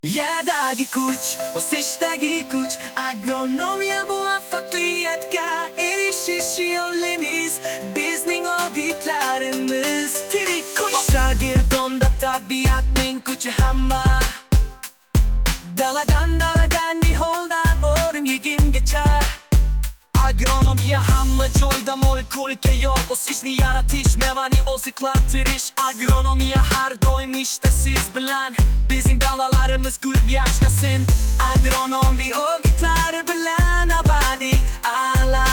Yerdagi kuch, o'sishdagi kuch, agronomiya muvaffaqiyatga erishishi yo'limiz. Bizning obyektlarimiz tirik kuch. Shagirdonda tabiatning kuchi hamma. Daladan niholdan o'rim yegimgacha. Agronomiya hamma joyda molekulga yo'l o'sishni yaratish, mevani oziqlantirish. Agronomiya har doim ishda siz bilan. Bizning dalalarimiz gulib yashnasin. Agronomiya o'gitlari bilan abadiy ala